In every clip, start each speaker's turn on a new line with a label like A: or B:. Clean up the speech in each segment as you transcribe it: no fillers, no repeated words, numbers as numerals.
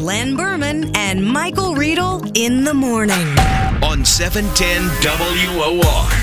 A: Len Berman and Michael Riedel in the morning.
B: On 710 WOR.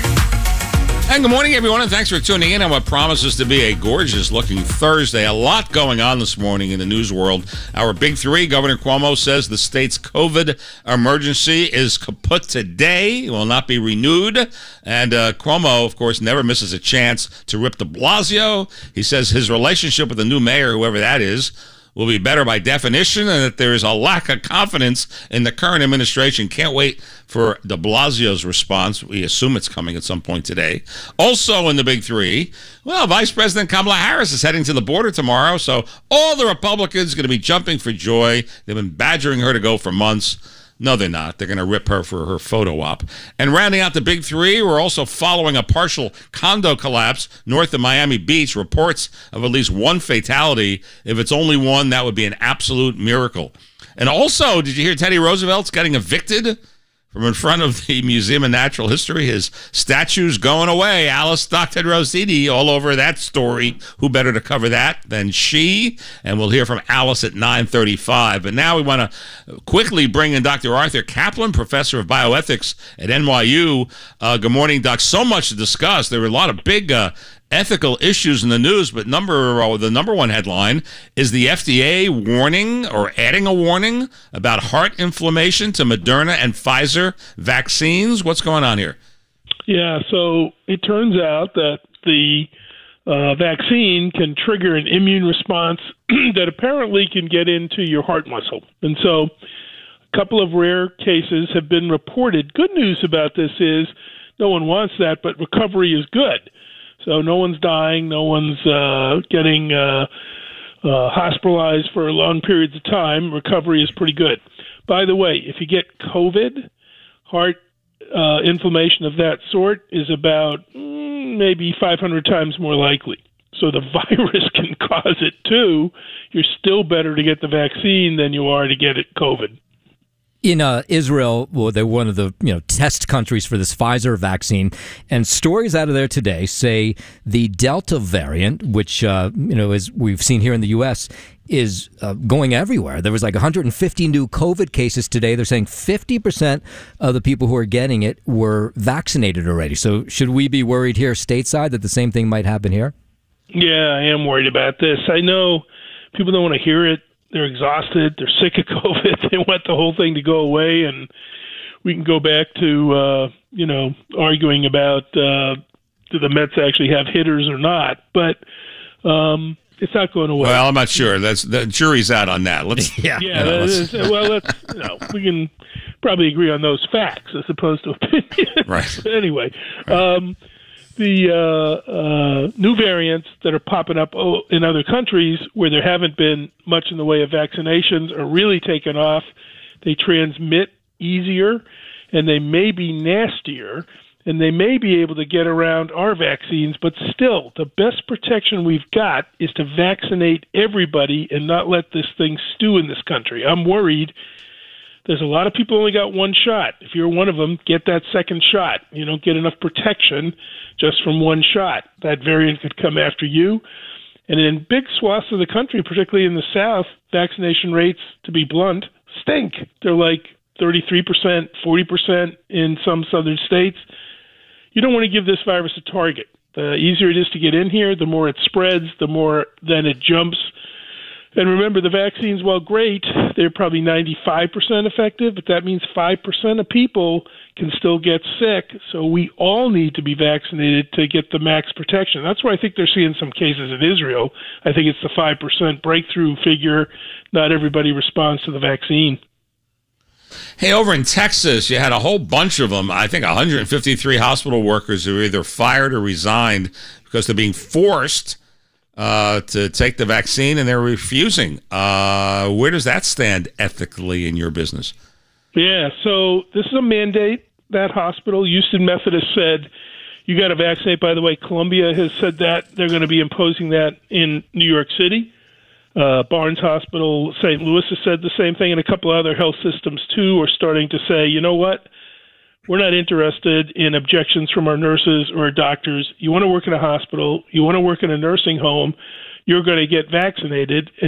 C: And good morning, everyone, and thanks for tuning in on what promises to be a gorgeous-looking Thursday. A lot going on this morning in the news world. Our big three, Governor Cuomo says the state's COVID emergency is kaput today. It will not be renewed. And Cuomo, of course, never misses a chance to rip de Blasio. He says his relationship with the new mayor, whoever that is, will be better by definition, and that there is a lack of confidence in the current administration. Can't wait for de Blasio's response. We assume it's coming at some point today. Also in the big three, well, Vice President Kamala Harris is heading to the border tomorrow, so all the Republicans are going to be jumping for joy. They've been badgering her to go for months. No, they're not. They're going to rip her for her photo op. And rounding out the big three, we're also following a partial condo collapse north of Miami Beach. Reports of at least one fatality. If it's only one, that would be an absolute miracle. And also, did you hear Teddy Roosevelt's getting evicted from in front of the Museum of Natural History? His statue's going away. Alice Stockton Rosini all over that story. Who better to cover that than she? And we'll hear from Alice at 9:35. But now we want to quickly bring in Dr. Arthur Kaplan, professor of bioethics at NYU. Good morning, Doc. So much to discuss. There were a lot of big ethical issues in the news, but the number one headline is the FDA warning or adding a warning about heart inflammation to Moderna and Pfizer vaccines. What's going on here?
D: Yeah, so it turns out that the vaccine can trigger an immune response that apparently can get into your heart muscle. And so a couple of rare cases have been reported. Good news about this is no one wants that, but recovery is good. So no one's dying, no one's getting hospitalized for long periods of time. Recovery is pretty good. By the way, if you get COVID, heart inflammation of that sort is about maybe 500 times more likely. So the virus can cause it too. You're still better to get the vaccine than you are to get COVID.
E: In Israel, well, they're one of the test countries for this Pfizer vaccine, and stories out of there today say the Delta variant, which as we've seen here in the U.S., is going everywhere. There was like 150 new COVID cases today. They're saying 50% of the people who are getting it were vaccinated already. So should we be worried here stateside that the same thing might happen here?
D: Yeah, I am worried about this. I know people don't want to hear it. They're exhausted. They're sick of COVID. They want the whole thing to go away, and we can go back to arguing about do the Mets actually have hitters or not. But it's not going away.
C: Well, I'm not sure. The jury's out on that.
D: We can probably agree on those facts as opposed to opinions.
C: Right.
D: Anyway. Right. The new variants that are popping up in other countries where there haven't been much in the way of vaccinations are really taking off. They transmit easier, and they may be nastier, and they may be able to get around our vaccines, but still, the best protection we've got is to vaccinate everybody and not let this thing stew in this country. I'm worried. There's a lot of people only got one shot. If you're one of them, get that second shot. You don't get enough protection just from one shot. That variant could come after you. And in big swaths of the country, particularly in the South, vaccination rates, to be blunt, stink. They're like 33%, 40% in some southern states. You don't want to give this virus a target. The easier it is to get in here, the more it spreads, the more then it jumps. And remember, the vaccines, while great, they're probably 95% effective, but that means 5% of people can still get sick. So we all need to be vaccinated to get the max protection. That's why I think they're seeing some cases in Israel. I think it's the 5% breakthrough figure. Not everybody responds to the vaccine.
C: Hey, over in Texas, you had a whole bunch of them. I think 153 hospital workers who were either fired or resigned because they're being forced to take the vaccine, and they're refusing. Where does that stand ethically in your business?
D: Yeah, so this is a mandate. That hospital, Houston Methodist, said you got to vaccinate. By the way, Columbia has said that. They're going to be imposing that in New York City. Barnes Hospital, St. Louis has said the same thing, and a couple other health systems, too, are starting to say, you know what? We're not interested in objections from our nurses or our doctors. You want to work in a hospital, you want to work in a nursing home, you're going to get vaccinated. And what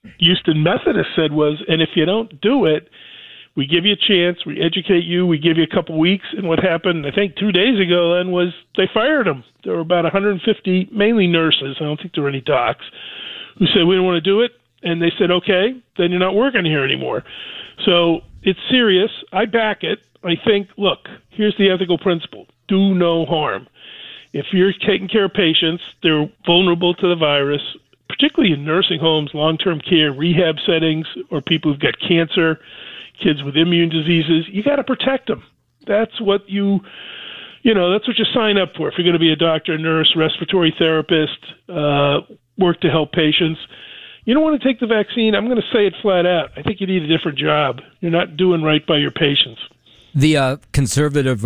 D: Houston Methodist said was, and if you don't do it, we give you a chance, we educate you, we give you a couple weeks. And what happened, I think 2 days ago then, was they fired them. There were about 150, mainly nurses, I don't think there were any docs, who said, we don't want to do it. And they said, okay, then you're not working here anymore. So it's serious. I back it. I think, look, here's the ethical principle. Do no harm. If you're taking care of patients, they're vulnerable to the virus, particularly in nursing homes, long-term care, rehab settings, or people who've got cancer, kids with immune diseases. You got to protect them. That's what that's what you sign up for. If you're going to be a doctor, nurse, respiratory therapist, work to help patients, you don't want to take the vaccine. I'm going to say it flat out. I think you need a different job. You're not doing right by your patients.
E: The conservative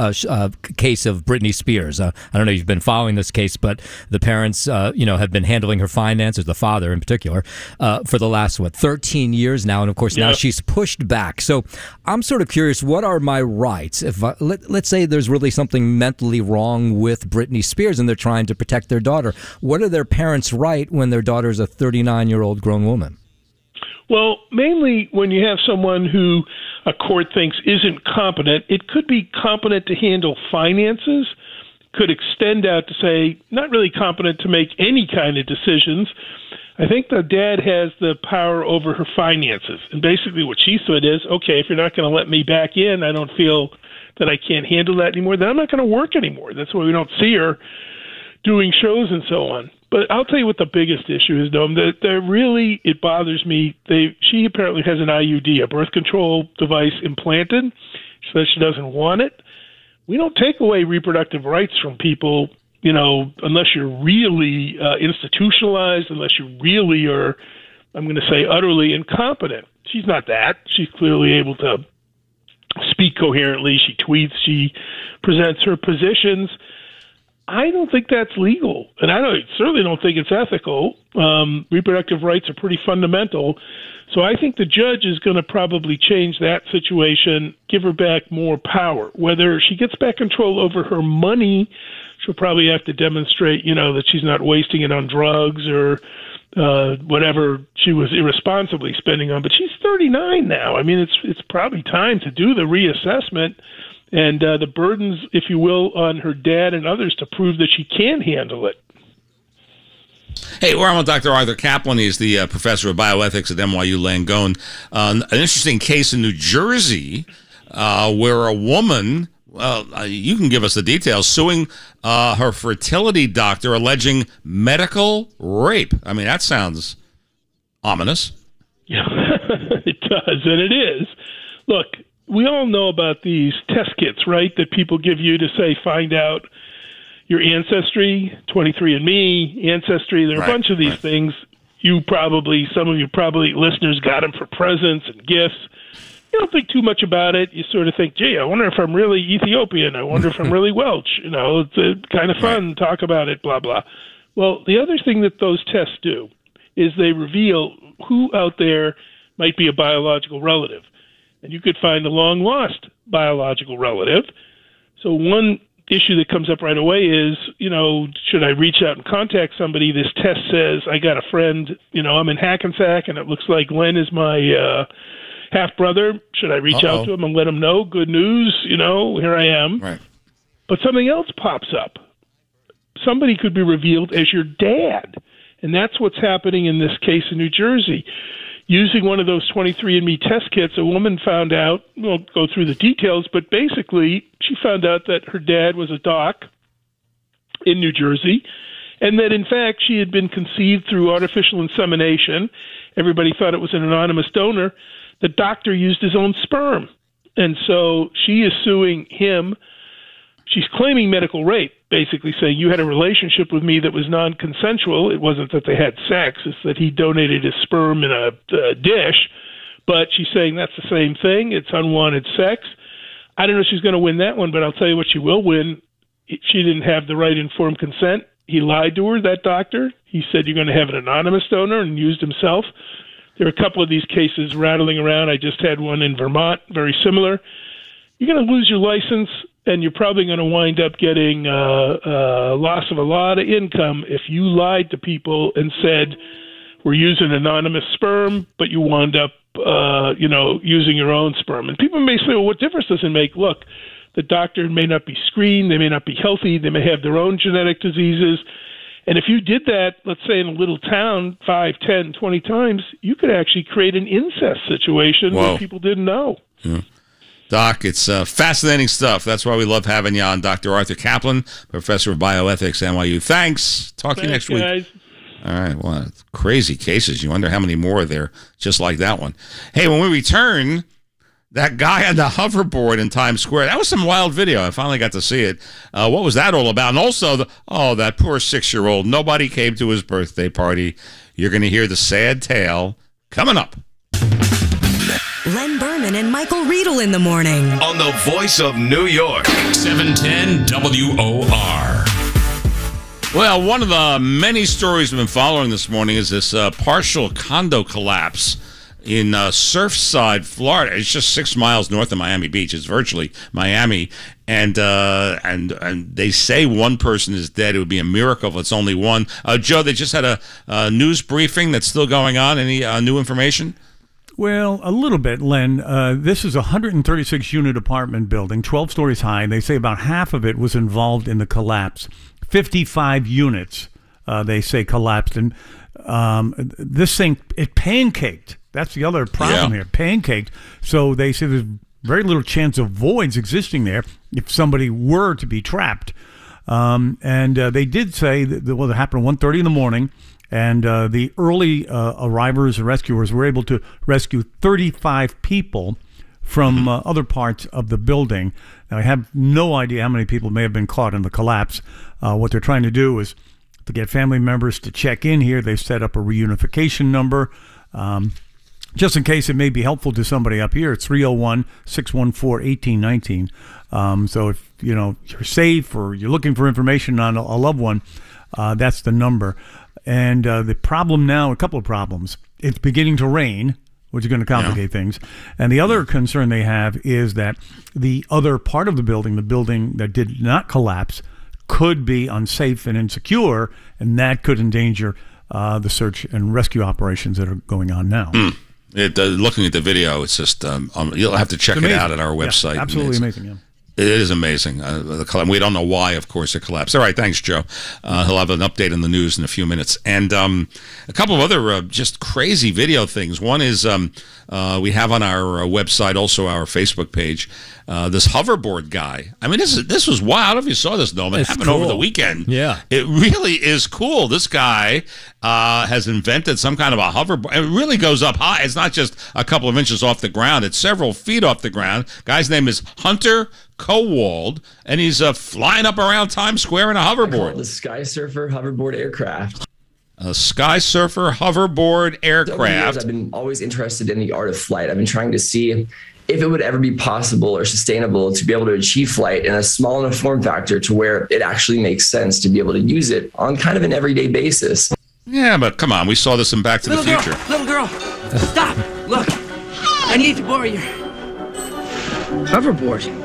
E: case of Britney Spears. I don't know if you've been following this case, but the parents, have been handling her finances, the father in particular, for the last, 13 years now. And, of course, now she's pushed back. So I'm sort of curious, what are my rights? If let's say there's really something mentally wrong with Britney Spears and they're trying to protect their daughter. What are their parents' right when their daughter's a 39-year-old grown woman?
D: Well, mainly when you have someone who a court thinks isn't competent, it could be competent to handle finances, could extend out to say not really competent to make any kind of decisions. I think the dad has the power over her finances. And basically what she said is, okay, if you're not going to let me back in, I don't feel that I can't handle that anymore, then I'm not going to work anymore. That's why we don't see her doing shows and so on. But I'll tell you what the biggest issue is, Dome. That really, it bothers me. She apparently has an IUD, a birth control device implanted. She says she doesn't want it. We don't take away reproductive rights from people, unless you're really institutionalized, unless you really are, I'm going to say, utterly incompetent. She's not that. She's clearly able to speak coherently. She tweets. She presents her positions. I don't think that's legal, and I certainly don't think it's ethical. Reproductive rights are pretty fundamental, so I think the judge is going to probably change that situation, give her back more power. Whether she gets back control over her money, she'll probably have to demonstrate, that she's not wasting it on drugs or whatever she was irresponsibly spending on. But she's 39 now. I mean, it's probably time to do the reassessment. And the burdens, if you will, on her dad and others to prove that she can handle it.
C: Hey, we're on with Dr. Arthur Kaplan. He's the professor of bioethics at NYU Langone. An interesting case in New Jersey where a woman, you can give us the details, suing her fertility doctor alleging medical rape. I mean, that sounds ominous.
D: Yeah, it does, and it is. Look, we all know about these test kits, right, that people give you to, say, find out your ancestry, 23andMe, Ancestry. There are a bunch of these things. Some of you listeners got them for presents and gifts. You don't think too much about it. You sort of think, gee, I wonder if I'm really Ethiopian. I wonder if I'm really Welsh. It's kind of fun to talk about it, blah, blah. Well, the other thing that those tests do is they reveal who out there might be a biological relative. And you could find a long-lost biological relative. So one issue that comes up right away is, should I reach out and contact somebody? This test says, I got a friend, I'm in Hackensack, and it looks like Glenn is my half-brother. Should I reach out to him and let him know? Good news, here I am.
C: Right.
D: But something else pops up. Somebody could be revealed as your dad. And that's what's happening in this case in New Jersey. Using one of those 23andMe test kits, a woman found out, we'll go through the details, but basically she found out that her dad was a doc in New Jersey, and that, in fact, she had been conceived through artificial insemination. Everybody thought it was an anonymous donor. The doctor used his own sperm. And so she is suing him. She's claiming medical rape, basically saying you had a relationship with me that was non-consensual. It wasn't that they had sex. It's that he donated his sperm in a dish. But she's saying that's the same thing. It's unwanted sex. I don't know if she's going to win that one, but I'll tell you what she will win. She didn't have the right informed consent. He lied to her, that doctor. He said you're going to have an anonymous donor and used himself. There are a couple of these cases rattling around. I just had one in Vermont, very similar. You're going to lose your license, and you're probably going to wind up getting loss of a lot of income if you lied to people and said, were using anonymous sperm, but you wound up, using your own sperm. And people may say, well, what difference does it make? Look, the doctor may not be screened. They may not be healthy. They may have their own genetic diseases. And if you did that, let's say in a little town 5, 10, 20 times, you could actually create an incest situation where people didn't know.
C: Yeah. Doc, it's fascinating stuff. That's why we love having you on. Dr. Arthur Kaplan, professor of bioethics, NYU. Thanks. Talk to you next
D: guys.
C: week. All right. Well, crazy cases. You wonder how many more are there just like that one. Hey, when we return, that guy on the hoverboard in Times Square, that was some wild video. I finally got to see it. What was that all about? And also, that poor 6-year-old. Nobody came to his birthday party. You're going to hear the sad tale coming up.
A: Len Berman and Michael Riedel in the morning.
B: On the voice of New York. 710 WOR.
C: Well, one of the many stories we've been following this morning is this partial condo collapse in Surfside, Florida. It's just 6 miles north of Miami Beach. It's virtually Miami. And they say one person is dead. It would be a miracle if it's only one. Joe, they just had a news briefing that's still going on. Any new information?
F: Well, a little bit, Len. This is a 136-unit apartment building, 12 stories high. They say about half of it was involved in the collapse. 55 units, they say, collapsed. And this thing, it pancaked. That's the other problem here, pancaked. So they say there's very little chance of voids existing there if somebody were to be trapped. And they did say that it happened at 1:30 in the morning. And the early arrivers and rescuers were able to rescue 35 people from other parts of the building. Now, I have no idea how many people may have been caught in the collapse. What they're trying to do is to get family members to check in here. They've set up a reunification number. Just in case it may be helpful to somebody up here, it's 301-614-1819. So if you're safe or you're looking for information on a loved one, that's the number. And the problem now, a couple of problems. It's beginning to rain, which is going to complicate things. And the other concern they have is that the other part of the building that did not collapse, could be unsafe and insecure, and that could endanger the search and rescue operations that are going on now.
C: Looking at the video, it's just you'll have to check it out at our website.
F: Yeah, absolutely amazing. Yeah.
C: It is amazing. We don't know why, of course, it collapsed. All right, thanks, Joe. He'll have an update on the news in a few minutes. And a couple of other just crazy video things. One is we have on our website, also our Facebook page, this hoverboard guy. I mean, this was wild. I don't know if you saw this, Noam. It happened over the weekend.
E: Yeah.
C: It really is cool. This guy has invented some kind of a hoverboard. It really goes up high. It's not just a couple of inches off the ground. It's several feet off the ground. Guy's name is Hunter Kowald, and he's flying up around Times Square in a hoverboard.
G: The Sky Surfer hoverboard aircraft.
C: A Sky Surfer hoverboard aircraft.
G: Over the years, I've been always interested in the art of flight. I've been trying to see if it would ever be possible or sustainable to be able to achieve flight in a small enough form factor to where it actually makes sense to be able to use it on kind of an everyday basis.
C: Yeah, but come on. We saw this in Back to the Future.
H: Little girl, stop. Look, I need to borrow your hoverboard.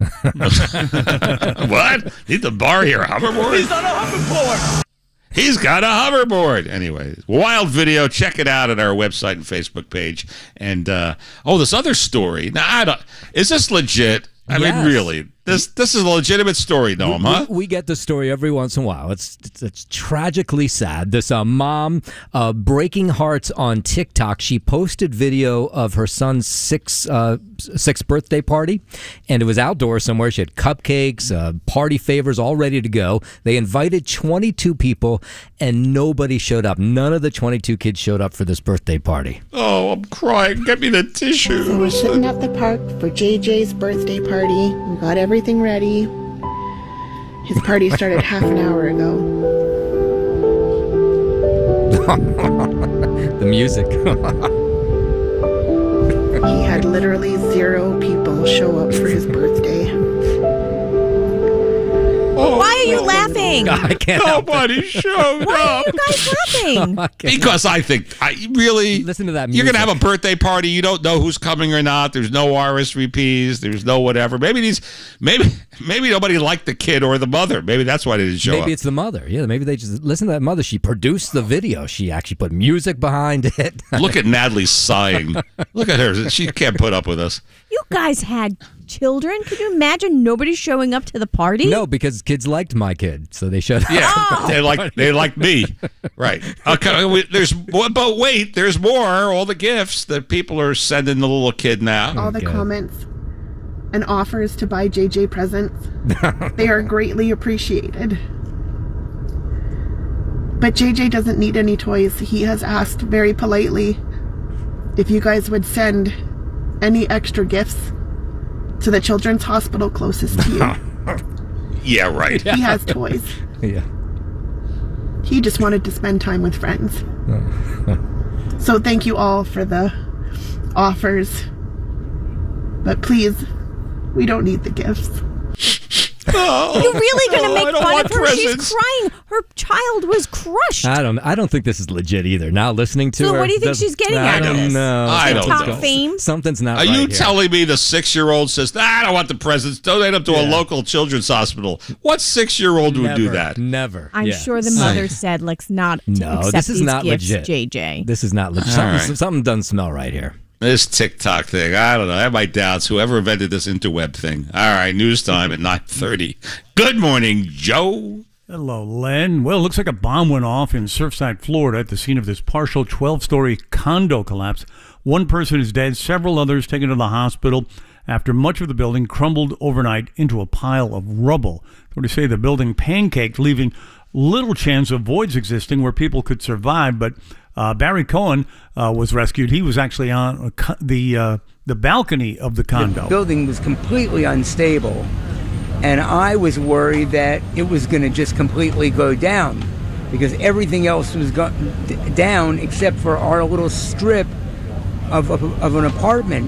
C: What? Need to borrow your hoverboard?
H: He's on a hoverboard.
C: He's got a hoverboard. Anyway, wild video. Check it out at our website and Facebook page. And this other story. Now, is this legit? I mean, really, this is a legitimate story, Noam, huh?
E: We get the story every once in a while. It's tragically sad. This mom breaking hearts on TikTok. She posted video of her son's sixth birthday party, and it was outdoors somewhere. She had cupcakes, party favors, all ready to go. They invited 22 people, and nobody showed up. None of the 22 kids showed up for this birthday party.
C: Oh, I'm crying. Get me the tissue.
I: So we're sitting at the park for JJ's birthday party. We got everything ready. His party started half an hour ago.
E: The music.
I: He had literally 0 people show up for his birthday.
A: Why are you laughing?
E: I can't.
C: Nobody showed
A: Why are
C: up.
A: you guys laughing?
C: Because I think, really,
E: Listen to that music.
C: You're going to have a birthday party. You don't know who's coming or not. There's no RSVPs. There's no whatever. Maybe Maybe nobody liked the kid or the mother. Maybe that's why they didn't show up.
E: Maybe it's the mother. Yeah, maybe they just listen to that mother. She produced the video. She actually put music behind it.
C: Look at Natalie sighing. Look at her. She can't put up with us.
J: You guys had children. Could you imagine nobody showing up to the party?
E: No, because kids liked my kid, so they showed up.
C: Yeah, they like me. Right. Okay. But wait, there's more. All the gifts that people are sending the little kid now.
I: All the comments and offers to buy JJ presents. They are greatly appreciated. But JJ doesn't need any toys. He has asked very politely if you guys would send any extra gifts to the children's hospital closest to you.
C: Yeah, right.
I: He has toys.
E: Yeah.
I: He just wanted to spend time with friends. So thank you all for the offers. But please, we don't need the gifts.
C: Oh,
J: You're really going to make fun of her?
C: presents.
J: She's crying. Her child was crushed.
E: I don't think this is legit either. Now listening to her.
J: So what do you think she's getting out of this?
E: No.
C: I don't
J: TikTok
C: know.
J: fame?
E: Something's not
C: Are
E: right
C: you
E: here.
C: telling me the 6-year-old says, I don't want the presents, donate them to a local children's hospital? What 6-year-old would do that?
E: Never.
J: I'm
E: Yeah.
J: sure the mother said, let's not accept
E: this is
J: these
E: not
J: gifts,
E: legit.
J: JJ.
E: This is not legit. Something doesn't smell right here.
C: This TikTok thing, I don't know. I have my doubts. Whoever invented this interweb thing. All right, news time at 9:30. Good morning, Joe.
F: Hello, Len. Well, it looks like a bomb went off in Surfside, Florida at the scene of this partial 12-story condo collapse. One person is dead, several others taken to the hospital after much of the building crumbled overnight into a pile of rubble. Authorities say the building pancaked, leaving little chance of voids existing where people could survive, but Barry Cohen was rescued. He was actually on the balcony of the condo.
K: The building was completely unstable, and I was worried that it was going to just completely go down because everything else was down except for our little strip of an apartment.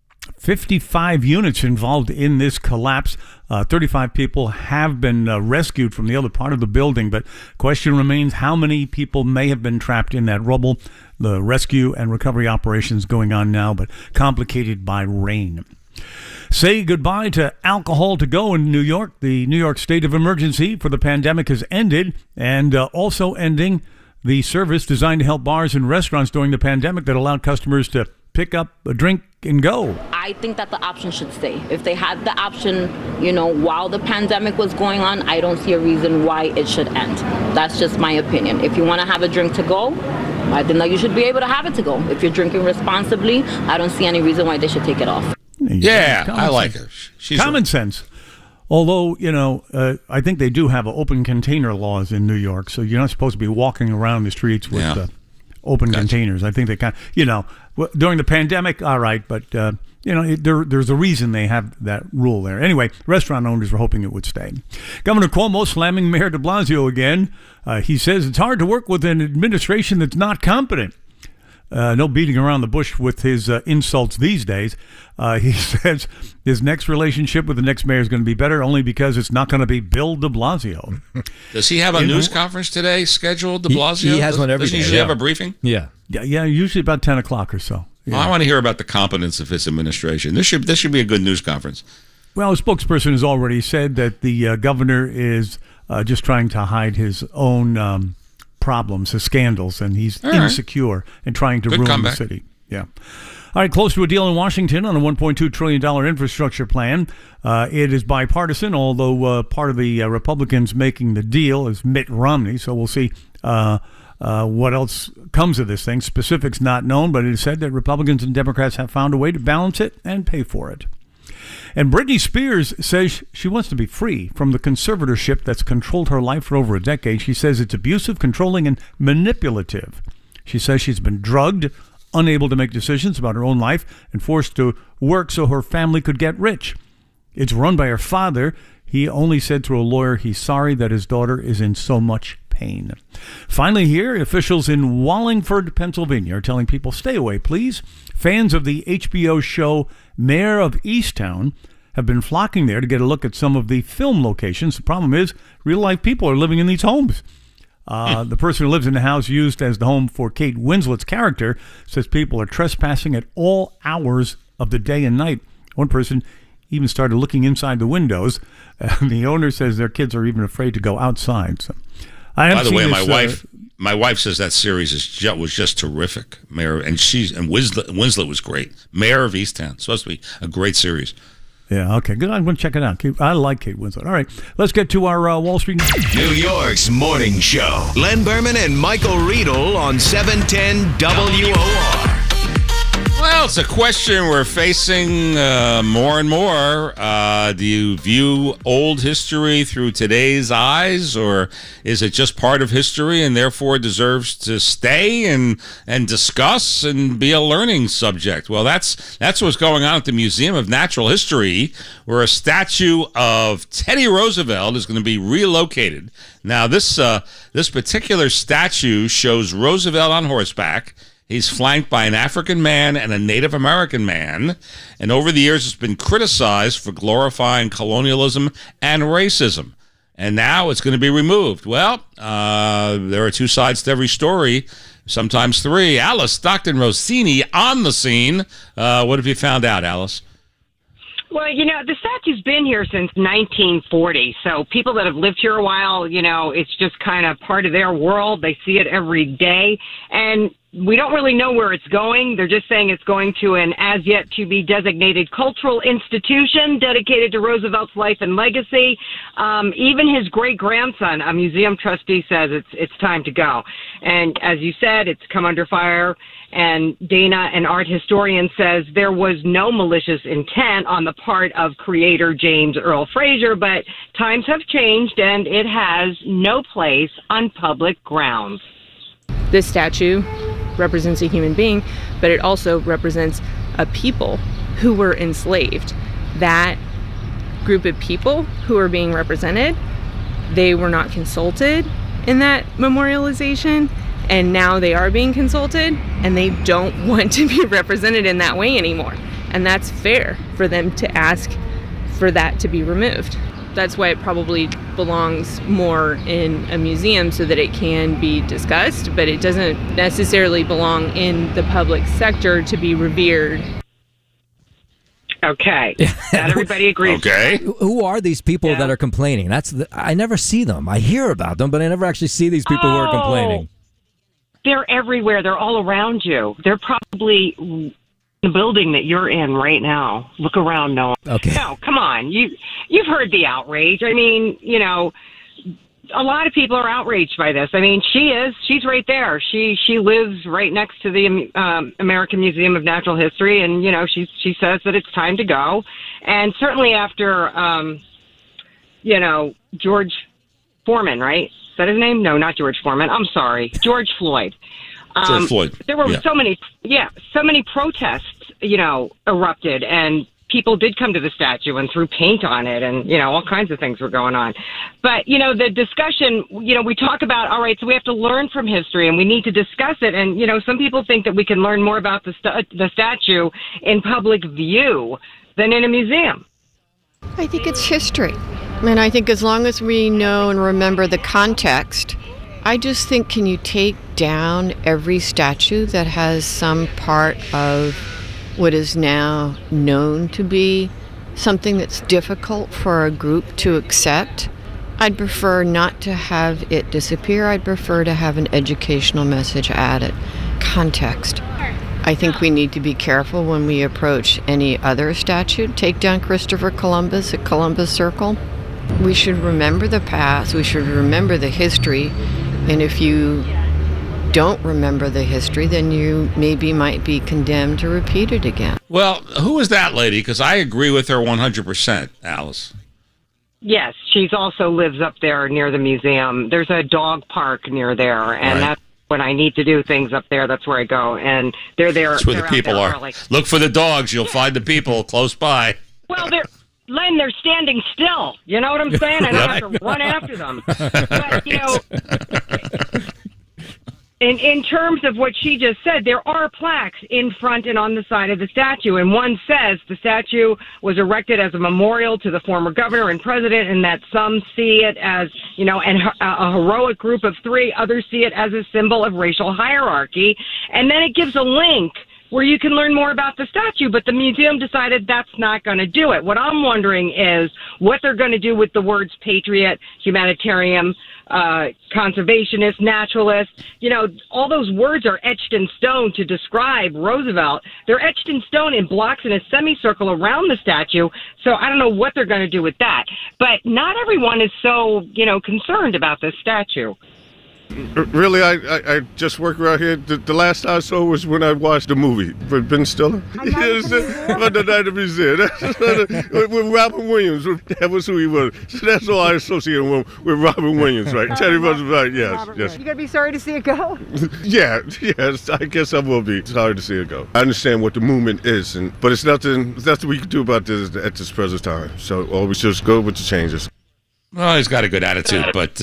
F: 55 units involved in this collapse. 35 people have been rescued from the other part of the building, but question remains how many people may have been trapped in that rubble. The rescue and recovery operations going on now, but complicated by rain. Say goodbye to alcohol to go in New York. The New York state of emergency for the pandemic has ended, and also ending the service designed to help bars and restaurants during the pandemic that allowed customers to pick up a drink and go.
L: I think that the option should stay. If they had the option, while the pandemic was going on, I don't see a reason why it should end. That's just my opinion. If you want to have a drink to go, I think that you should be able to have it to go. If you're drinking responsibly, I don't see any reason why they should take it off.
C: Yeah, I like her. She's
F: common sense. Although, I think they do have open container laws in New York, so you're not supposed to be walking around the streets with open containers. I think they during the pandemic, all right, but there's a reason they have that rule there. Anyway, restaurant owners were hoping it would stay. Governor Cuomo slamming Mayor de Blasio again. He says it's hard to work with an administration that's not competent. No beating around the bush with his insults these days. He says his next relationship with the next mayor is going to be better only because it's not going to be Bill de Blasio.
C: Does he have a news conference today scheduled, de Blasio?
E: He has one every day.
C: Doesn't he usually have a briefing?
E: Yeah.
F: Yeah, usually about 10 o'clock or so. Yeah.
C: Well, I want to hear about the competence of his administration. This should be a good news conference.
F: Well, a spokesperson has already said that the governor is just trying to hide his own problems, his scandals, and he's insecure and trying to ruin the city. Yeah. All right, close to a deal in Washington on a $1.2 trillion infrastructure plan. It is bipartisan, although part of the Republicans making the deal is Mitt Romney, so we'll see what else comes of this thing. Specifics not known, but it is said that Republicans and Democrats have found a way to balance it and pay for it. And Britney Spears says she wants to be free from the conservatorship that's controlled her life for over a decade. She says it's abusive, controlling, and manipulative. She says she's been drugged, unable to make decisions about her own life, and forced to work so her family could get rich. It's run by her father. He only said through a lawyer he's sorry that his daughter is in so much pain. Finally here, officials in Wallingford, Pennsylvania are telling people, stay away, please. Fans of the HBO show Mayor of Easttown have been flocking there to get a look at some of the film locations. The problem is real-life people are living in these homes. The person who lives in the house used as the home for Kate Winslet's character says people are trespassing at all hours of the day and night. One person even started looking inside the windows. And the owner says their kids are even afraid to go outside. So,
C: by the way, my wife says that series was just terrific. Winslet was great. Mayor of Easttown. It's supposed to be a great series.
F: Yeah, okay, good. I'm going to check it out. I like Kate Winslet. All right, let's get to our Wall Street.
M: New York's morning show. Len Berman and Michael Riedel on 710 WOR.
C: Well, it's a question we're facing more and more. Do you view old history through today's eyes, or is it just part of history and therefore deserves to stay and discuss and be a learning subject? Well, that's what's going on at the Museum of Natural History, where a statue of Teddy Roosevelt is going to be relocated. Now, this particular statue shows Roosevelt on horseback. He's flanked by an African man and a Native American man, and over the years it's been criticized for glorifying colonialism and racism. And now it's going to be removed. Well, there are two sides to every story, sometimes three. Alice Stockton Rossini on the scene. What have you found out, Alice?
N: Well, the statue's been here since 1940, so people that have lived here a while, it's just kind of part of their world. They see it every day, and we don't really know where it's going. They're just saying it's going to an as-yet-to-be designated cultural institution dedicated to Roosevelt's life and legacy. Even his great-grandson, a museum trustee, says it's time to go. And as you said, it's come under fire. And Dana, an art historian, says there was no malicious intent on the part of creator James Earl Fraser, but times have changed and it has no place on public grounds.
O: This statue represents a human being, but it also represents a people who were enslaved. That group of people who are being represented, they were not consulted in that memorialization, and now they are being consulted, and they don't want to be represented in that way anymore. And that's fair for them to ask for that to be removed. That's why it probably belongs more in a museum so that it can be discussed, but it doesn't necessarily belong in the public sector to be revered.
N: Okay. Not everybody agrees.
C: Okay.
E: Who are these people that are complaining? I never see them. I hear about them, but I never actually see these people who are complaining.
N: They're everywhere. They're all around you. They're probably the building that you're in right now. Look around, Noah.
E: Okay.
N: No, come on. You've heard the outrage. I mean, a lot of people are outraged by this. I mean, she's right there. She lives right next to the American Museum of Natural History, and she says that it's time to go. And certainly after George Foreman, right? Is that his name? No, not George Foreman. I'm sorry, George Floyd.
C: George Floyd.
N: There were so many protests, erupted, and people did come to the statue and threw paint on it, and all kinds of things were going on. But the discussion, we talk about, all right, so we have to learn from history and we need to discuss it. And some people think that we can learn more about the statue in public view than in a museum.
P: I think it's history. And I think as long as we know and remember the context, I just think, can you take down every statue that has some part of what is now known to be something that's difficult for a group to accept? I'd prefer not to have it disappear. I'd prefer to have an educational message added. Context. I think we need to be careful when we approach any other statue. Take down Christopher Columbus at Columbus Circle. We should remember the past. We should remember the history. And if you don't remember the history, then you maybe might be condemned to repeat it again.
C: Well, who is that lady? Because I agree with her 100%, Alice.
N: Yes, she's also lives up there near the museum. There's a dog park near there, and that's when I need to do things up there. That's where I go, and they're there.
C: That's where the people are. Early. Look for the dogs. You'll find the people close by.
N: Well, they're standing still. You know what I'm saying? I don't have to run after them. But, in terms of what she just said, there are plaques in front and on the side of the statue, and one says the statue was erected as a memorial to the former governor and president, and that some see it as, a heroic group of three. Others see it as a symbol of racial hierarchy. And then it gives a link where you can learn more about the statue, but the museum decided that's not going to do it. What I'm wondering is what they're going to do with the words patriot, humanitarian, conservationist, naturalist. You know, all those words are etched in stone to describe Roosevelt. They're etched in stone in blocks in a semicircle around the statue. So I don't know what they're going to do with that. But not everyone is so, concerned about this statue.
Q: Really, I just work around here. The last I saw was when I watched the movie with Ben Stiller. Yes, The Night of Museum. With Robin Williams. That was who he was. So that's all I associate him with Robin Williams, right? Teddy Roosevelt, yes.
R: You gonna be sorry to see it go?
Q: Yes, I guess I will be sorry to see it go. I understand what the movement is, but it's nothing we can do about this at this present time. So always just go with the changes.
C: Well, he's got a good attitude, but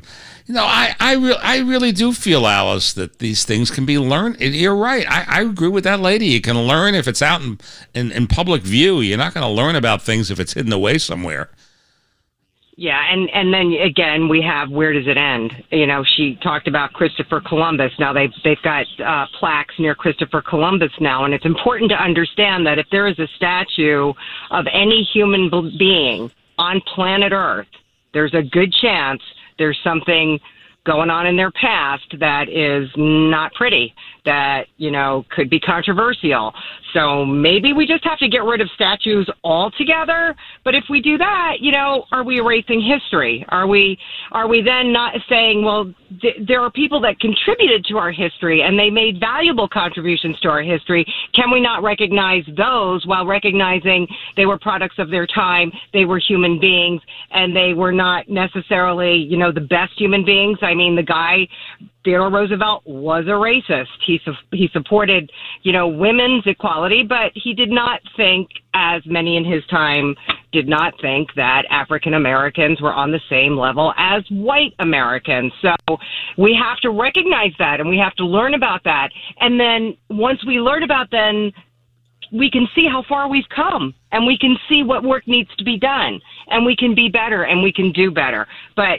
C: I really do feel, Alice, that these things can be learned. You're right. I agree with that lady. You can learn if it's out in public view. You're not going to learn about things if it's hidden away somewhere.
N: Yeah, and then again we have where does it end? She talked about Christopher Columbus. Now they've got plaques near Christopher Columbus now, and it's important to understand that if there is a statue of any human being on planet Earth, there's a good chance there's something going on in their past that is not pretty, that, could be controversial. So maybe we just have to get rid of statues altogether. But if we do that, are we erasing history? Are we then not saying, well, there are people that contributed to our history and they made valuable contributions to our history. Can we not recognize those while recognizing they were products of their time, they were human beings, and they were not necessarily, the best human beings? I mean, the guy, Theodore Roosevelt, was a racist. He supported, women's equality, but he did not think, as many in his time did not think, that African Americans were on the same level as white Americans. So we have to recognize that, and we have to learn about that. And then once we learn about then, we can see how far we've come, and we can see what work needs to be done, and we can be better, and we can do better. But,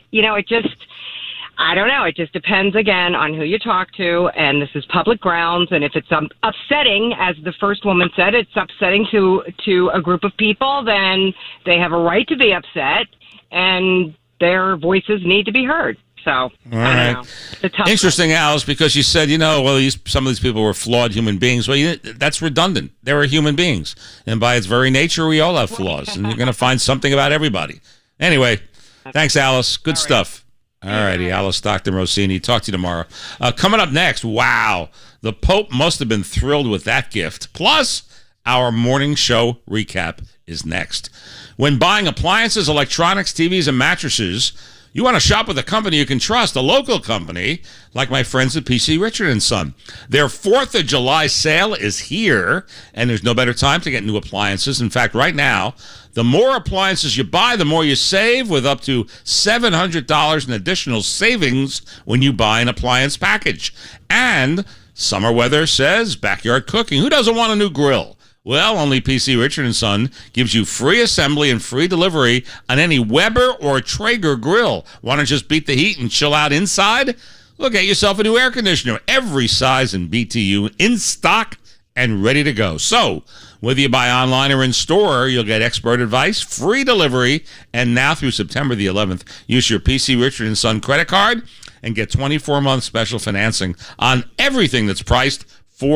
N: I don't know. It just depends, again, on who you talk to, and this is public grounds, and if it's upsetting, as the first woman said, it's upsetting to a group of people, then they have a right to be upset, and their voices need to be heard. So,
C: all right. Interesting, Alice, because you said, some of these people were flawed human beings. Well, that's redundant. They were human beings, and by its very nature, we all have flaws, and you're going to find something about everybody. Anyway, thanks, Alice. Good stuff. All righty, Alice Stockton Rossini. Talk to you tomorrow. Coming up next, wow, the Pope must have been thrilled with that gift. Plus, our morning show recap is next. When buying appliances, electronics, TVs, and mattresses, you want to shop with a company you can trust, a local company like my friends at PC Richard & Son. Their 4th of July sale is here, and there's no better time to get new appliances. In fact, right now, the more appliances you buy, the more you save, with up to $700 in additional savings when you buy an appliance package. And summer weather says backyard cooking. Who doesn't want a new grill? Well, only PC Richard & Son gives you free assembly and free delivery on any Weber or Traeger grill. Want to just beat the heat and chill out inside? Well, get yourself a new air conditioner. Every size and BTU in stock and ready to go. So, whether you buy online or in store, you'll get expert advice, free delivery, and now through September the 11th, use your PC Richard & Son credit card and get 24-month special financing on everything that's priced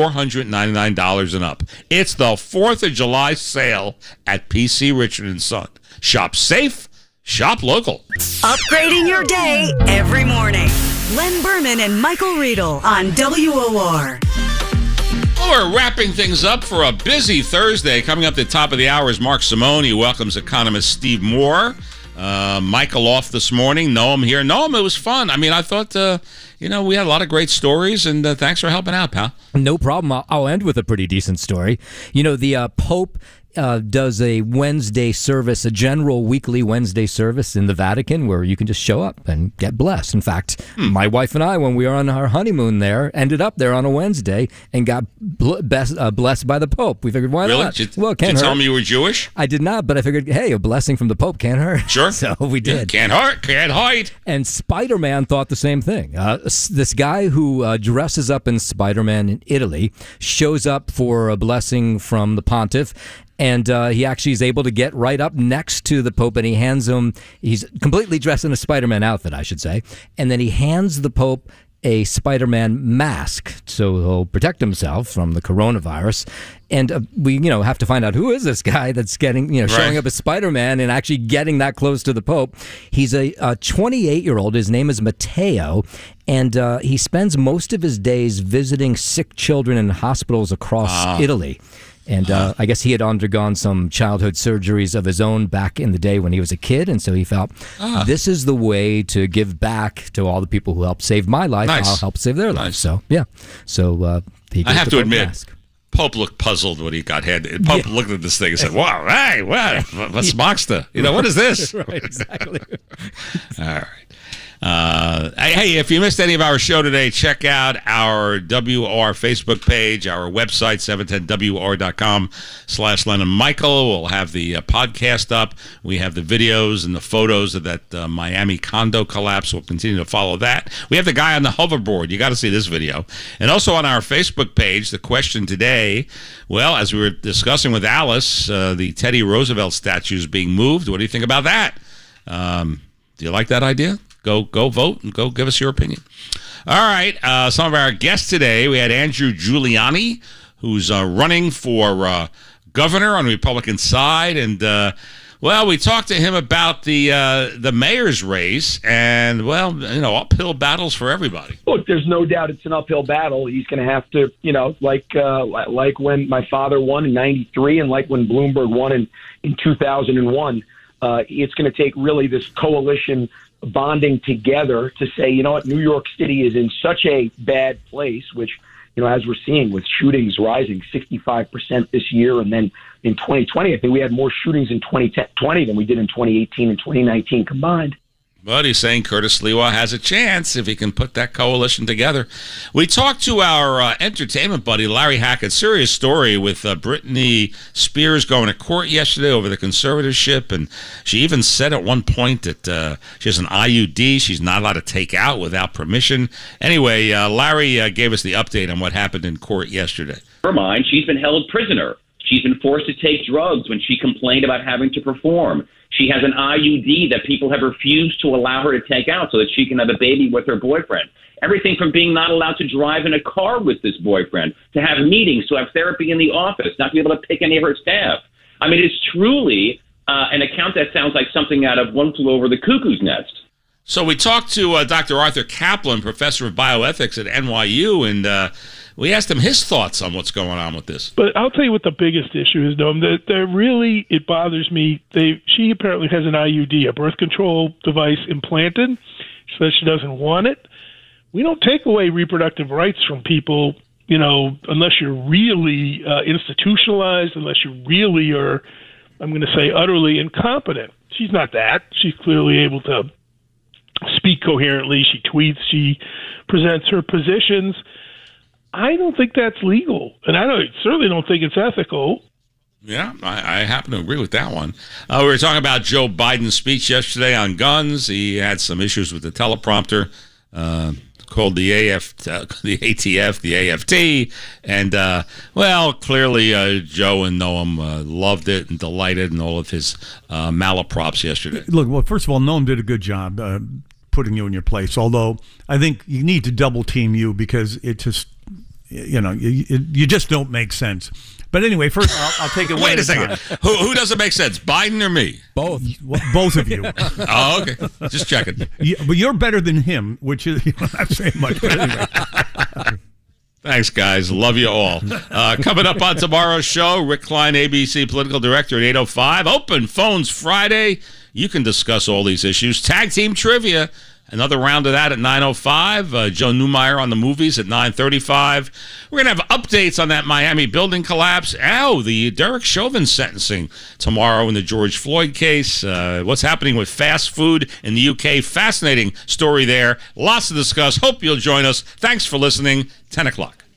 C: $499 and up. It's the 4th of July sale at PC Richard & Son. Shop safe, shop local.
A: Upgrading your day every morning. Len Berman and Michael Riedel on WOR.
C: Well, we're wrapping things up for a busy Thursday. Coming up at the top of the hour is Mark Simone. He welcomes economist Steve Moore. Michael off this morning. Noam here. Noam, it was fun. I mean, I thought, we had a lot of great stories, and thanks for helping out, pal.
E: No problem. I'll end with a pretty decent story. The Pope does a Wednesday service, a general weekly Wednesday service in the Vatican where you can just show up and get blessed. In fact, my wife and I, when we were on our honeymoon there, ended up there on a Wednesday and got blessed by the Pope. We figured, why not? Well, can't hurt.
C: Did you tell him you were Jewish?
E: I did not, but I figured, hey, a blessing from the Pope can't hurt.
C: Sure.
E: So we did.
C: Can't hurt, can't hide.
E: And Spider-Man thought the same thing. This guy who dresses up in Spider-Man in Italy shows up for a blessing from the pontiff, and he actually is able to get right up next to the Pope, and he hands him, he's completely dressed in a Spider-Man outfit, I should say, and then he hands the Pope a Spider-Man mask so he'll protect himself from the coronavirus. And we, have to find out who is this guy that's getting, showing up as Spider-Man and actually getting that close to the Pope. He's a 28-year-old. His name is Matteo, and he spends most of his days visiting sick children in hospitals across Italy. And I guess he had undergone some childhood surgeries of his own back in the day when he was a kid. And so he felt, this is the way to give back to all the people who helped save my life.
C: Nice.
E: I'll help save their lives. So, yeah. So he
C: I have to admit,
E: mask.
C: Pope looked puzzled when he got handed. Pope looked at this thing and said, wow, hey, what's Moxta? What is this?
E: Right, exactly.
C: All right. Hey, if you missed any of our show today, check out our WOR Facebook page, our website, 710WOR.com/Len and Michael. We'll have the podcast up. We have the videos and the photos of that Miami condo collapse. We'll continue to follow that. We have the guy on the hoverboard. You got to see this video. And also on our Facebook page, the question today, well, as we were discussing with Alice, the Teddy Roosevelt statue is being moved. What do you think about that? Do you like that idea? Go vote and go give us your opinion. All right, some of our guests today, we had Andrew Giuliani, who's running for governor on the Republican side, and well, we talked to him about the mayor's race, and well, uphill battles for everybody.
S: Look, there's no doubt it's an uphill battle. He's going to have to, like when my father won in '93, and like when Bloomberg won in 2001. It's going to take really this coalition bonding together to say, you know what, New York City is in such a bad place, which, as we're seeing with shootings rising 65% this year. And then in 2020, I think we had more shootings in 2020 than we did in 2018 and 2019 combined.
C: But he's saying Curtis Sliwa has a chance if he can put that coalition together. We talked to our entertainment buddy, Larry Hackett. Serious story with Britney Spears going to court yesterday over the conservatorship. And she even said at one point that she has an IUD she's not allowed to take out without permission. Anyway, Larry gave us the update on what happened in court yesterday.
T: Her mind, she's been held prisoner. She's been forced to take drugs when she complained about having to perform. She has an IUD that people have refused to allow her to take out so that she can have a baby with her boyfriend. Everything from being not allowed to drive in a car with this boyfriend, to have meetings, to have therapy in the office, not to be able to pick any of her staff. I mean, it's truly an account that sounds like something out of One Flew Over the Cuckoo's Nest.
C: So we talked to Dr. Arthur Kaplan, professor of bioethics at NYU, and we asked him his thoughts on what's going on with this.
D: But I'll tell you what the biggest issue is, Noam. That really, it bothers me. She apparently has an IUD, a birth control device implanted. She says she doesn't want it. We don't take away reproductive rights from people, unless you're really institutionalized, unless you really are, I'm going to say, utterly incompetent. She's not that. She's clearly able to speak coherently. She tweets. She presents her positions. I don't think that's legal, and certainly don't think it's ethical.
C: Yeah, I happen to agree with that one. We were talking about Joe Biden's speech yesterday on guns. He had some issues with the teleprompter, called the ATF, the AFT, and well, clearly Joe and Noam loved it and delighted in all of his malaprops yesterday.
F: Look, well, first of all, Noam did a good job putting you in your place, although I think you need to double team you because it just, you just don't make sense. But anyway, first I'll take it one
C: Wait
F: at
C: a second. Who doesn't make sense, Biden or me?
F: Both. Both of you.
C: Oh, okay. Just checking.
F: Yeah, but you're better than him, which is, I'm not saying much, but anyway.
C: Thanks, guys. Love you all. Coming up on tomorrow's show, Rick Klein, ABC Political Director at 8:05. Open Phones Friday. You can discuss all these issues. Tag Team Trivia. Another round of that at 9:05. Joe Newmeyer on the movies at 9:35. We're going to have updates on that Miami building collapse. The Derek Chauvin sentencing tomorrow in the George Floyd case. What's happening with fast food in the UK. Fascinating story there. Lots to discuss. Hope you'll join us. Thanks for listening. 10 o'clock.